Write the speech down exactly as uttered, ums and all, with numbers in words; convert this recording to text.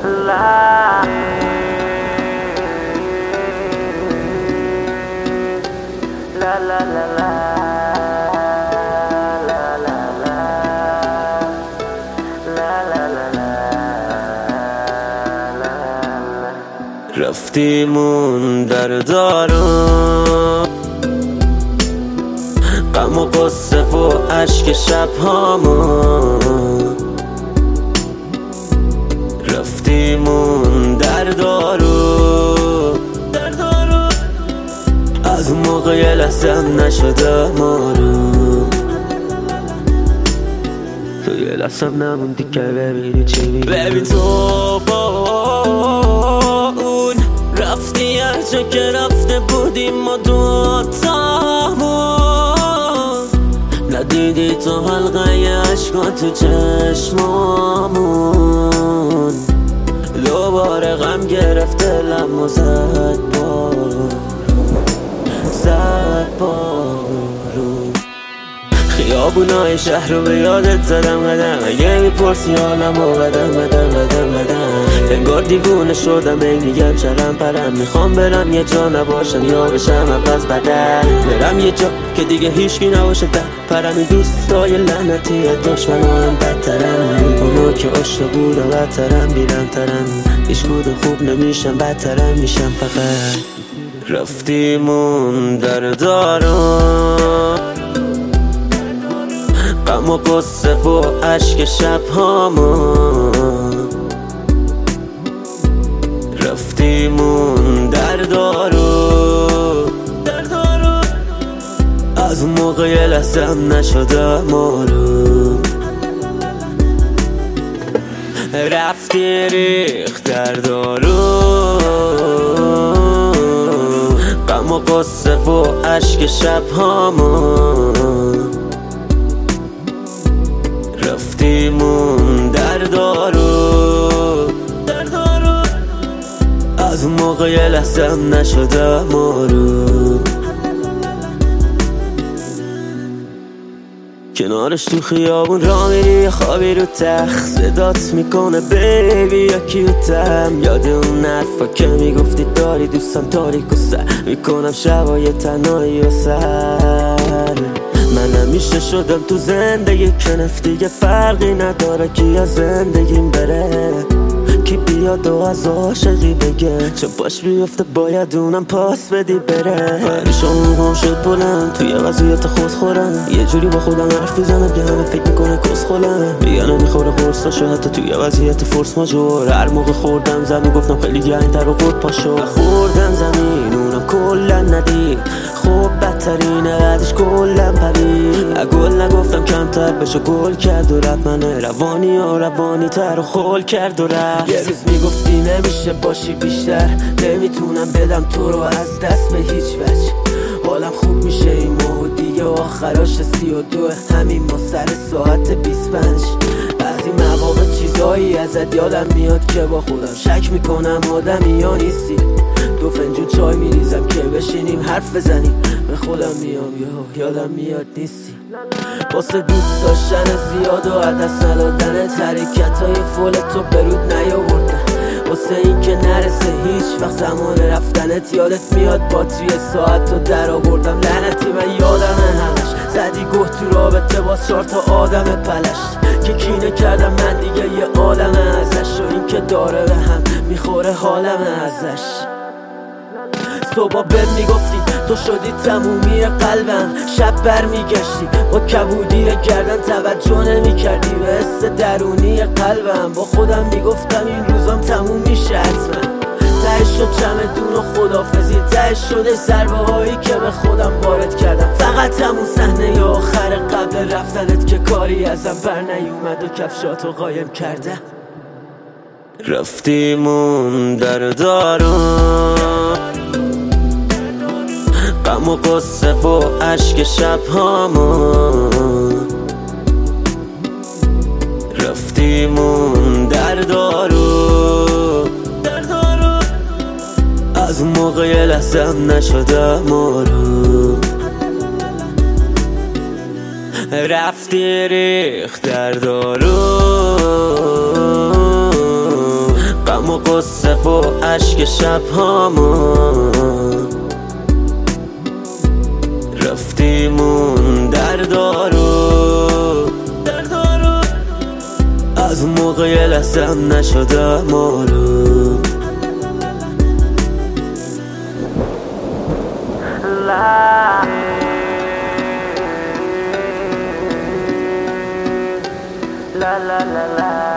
La la la la la la la la la la la. رفتیمون در دارم غم و قصه و عشق شب هامون، رفتیمون در دارو در دارو از اون موقع یه لحظم نشده مارو، تو یه لحظم نموندی که ببینی چی میگی. ببین تو با اون رفتی هر جا که رفته بودیم ما دوتامون، ندیدی تو حلقه عشقا تو چشمامون، دوباره غم گرفته لم و زد بارو زد بارو. خیابونای شهر رو به یادت زدم قدم، اگه میپرسی حالمو بدم بدم بدم بدم، انگار دیوونه شدم ای میگم چرم پرم، میخوام برم یه جا نباشم یا بشم عوض بدم، برم یه جا که دیگه هیچکی نباشه در پرم. این دوستای لعنتی دشمن هم بدترن، اونا که عشق بود و بدترن بیرم ترن، هیچ کود خوب نمیشم بدترم میشم فقط. رفتیمون در دارم غم و قصه و عشق شب هامون، رفتیمون در دارو در دارو از اون موقع یه لحظم نشده مارو، رفتی ریخت در دارو غم و قصه و عشق شب هامون، رفتیمون در دارو در دارو از اون موقع یه لحظم نشده مارو. کنارش تو خیابون را میری خوابی رو تخت، صدات میکنه بیبی یا کیوتم، یاد اون حرفا که میگفتی داری دوستم تاریک و سر میکنم شبای تنهایی و سر. من همیشه شدم تو زندگی کنف دیگه فرقی نداره کی از زندگیم بره، کی بیاد و از عاشقی بگه چه باش بیفته باید اونم پاس بدی بره. پریشان هم شد بلند توی وضعیت خود خورم، یه جوری با خودم حرف میزنم که همه فکر میکنه کس خولم، میگه نمیخوره قرصاشو حتی توی وضعیت فرس ماجور. هر موقع خوردم زمین گفتم خیلی گرم‌تر و خود پاشو، خوردم زمین اونم کلا ندید، خوب بدترینه بعدش کلا پرید، گل نگفتم کمتر بشو گل کرد و رفت، من روانی و روانی تر و خول کرد و رفت. یه روز میگفتی نمیشه باشی بیشتر، نمیتونم بدم تو رو از دست به هیچ وجه، حالم خوب میشه این ماه و دیگه آخراش سی و دو همین ما سر ساعت بیست و پنج. بعضی مواقع چیزایی ازت یادم میاد که با خودم شک میکنم آدمی یا نیستی، دو فنجون چای میریزم که بشینیم حرف بزنیم، به خودم میام یا یادم میاد نیستی. واسه دوست داشتن زیاد و عدس ندادن حرکت های فول تو برود نیاوردن، واسه این که نرسه هیچ وقت زمان رفتنت یادت میاد با توی ساعت رو در آوردم. لعنتی من یادمه همش زدی گوه تو رابطه با چهار تا آدم پلش که کینه کردم من دیگه یه عالمه ازش، و این که داره به هم میخوره حالمه ازش. صبح بهم میگفتی تو شدی تمومی قلبم، شب بر میگشتی با کبودی گردن توجه نمی کردی به حس درونی قلبم، با خودم میگفتم این روزام تموم میشه حتما، تهش شد چمدون و خدافزی، تهش شده ضربه هایی که به خودم وارد کردم، فقط همون صحنه آخر قبل رفتنت که کاری ازم بر نیومد و کفشاتو قایم کرده. رفتیمون در دارم غم و قصه و عشق شب هامون، رفتیمون در دارو در دارو از اون موقع یه لحظم نشده مارو، رفتی ریخت در دارو و قصه و عشق شب هامون رفتیمون در دارو از اون موقع یه لحظه هم نشده مارو La la la la